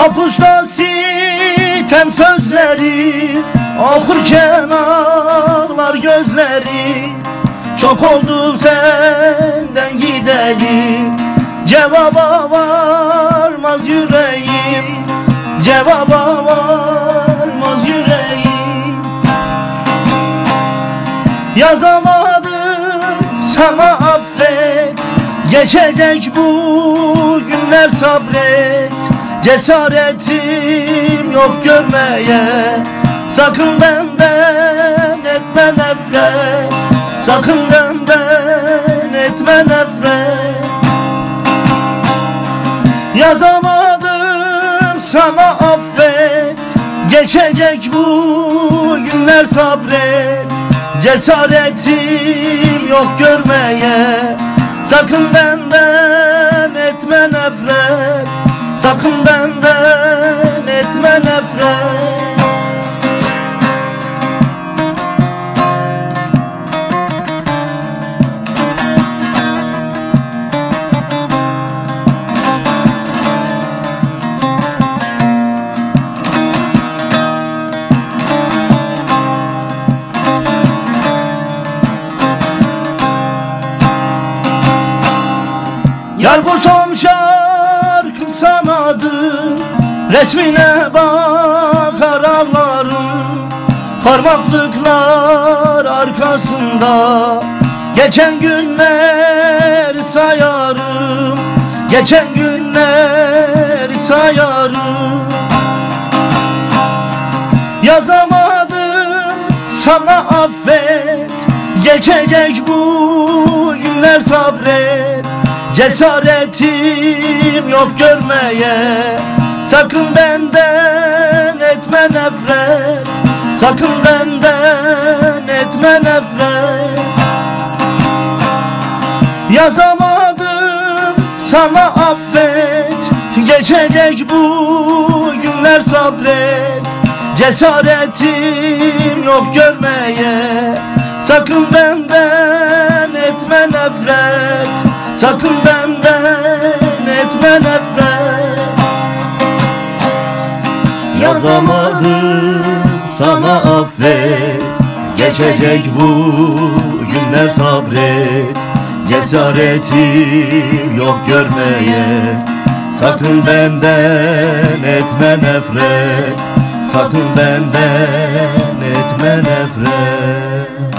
Mapusta sitem sözleri, okurken ağlar gözleri. Çok oldu senden gideli, cevaba varmaz yüreğim, cevaba varmaz yüreğim. Yazamadım sana affet, geçecek bu günler sabret. Cesaretim yok görmeye, sakın benden etme nefret, sakın benden etme nefret. Yazamadım sana affet, geçecek bu günler sabret. Cesaretim yok görmeye, sakın benden etme nefret, sakın benden etme nefret. Yar kursam şarkım sanadır, resmine bakar ağlarım. Parmaklıklar arkasında geçen günleri sayarım, geçen günleri sayarım. Yazamadım sana affet, geçecek bu günler sabret. Cesaretim yok görmeye, sakın benden etme nefret, sakın benden etme nefret. Yazamadım sana affet, geçecek bu günler sabret. Cesaretim yok görmeye, sakın benden etme nefret, sakın benden etme nefret. Yazamadım sana affet, geçecek bu günler sabret. Cesaretim yok görmeye, sakın benden etme nefret, sakın benden etme nefret.